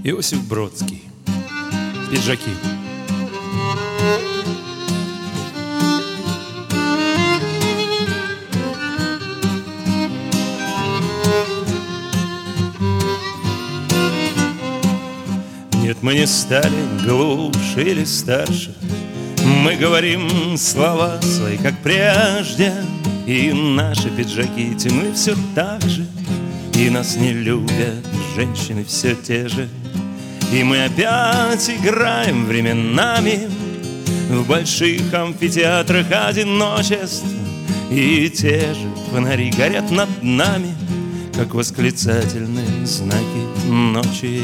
Иосиф Бродский. Пиджаки. Нет, мы не стали глуше или старше, мы говорим слова свои, как прежде. И наши пиджаки темны все так же, и нас не любят женщины все те же. И мы опять играем временами в больших амфитеатрах одиночеств, и те же фонари горят над нами, как восклицательные знаки ночи.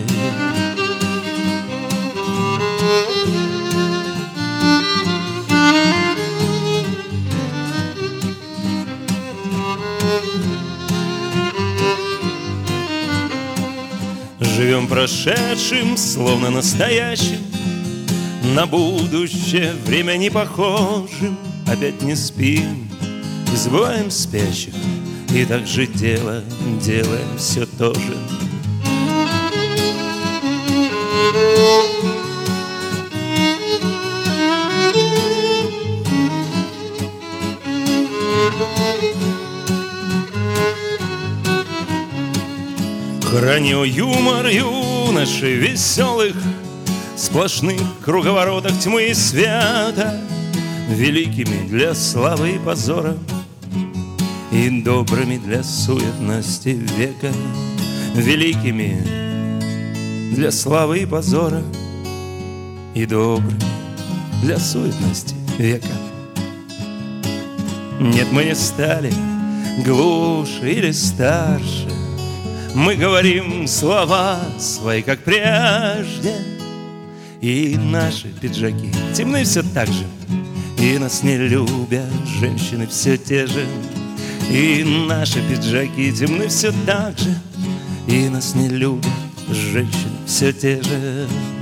Живем прошедшим, словно настоящим, на будущее время не похожим. Опять не спим и забываем спящих, и так же делаем все то же. Храню юмор юношей веселых, сплошных круговоротах тьмы и света, великими для славы и позора, и добрыми для суетности века. Великими для славы и позора, и добрыми для суетности века. Нет, мы не стали глуше или старше, мы говорим слова свои, как прежде. И наши пиджаки темны все так же, и нас не любят женщины все те же. И наши пиджаки темны все так же, и нас не любят женщины все те же.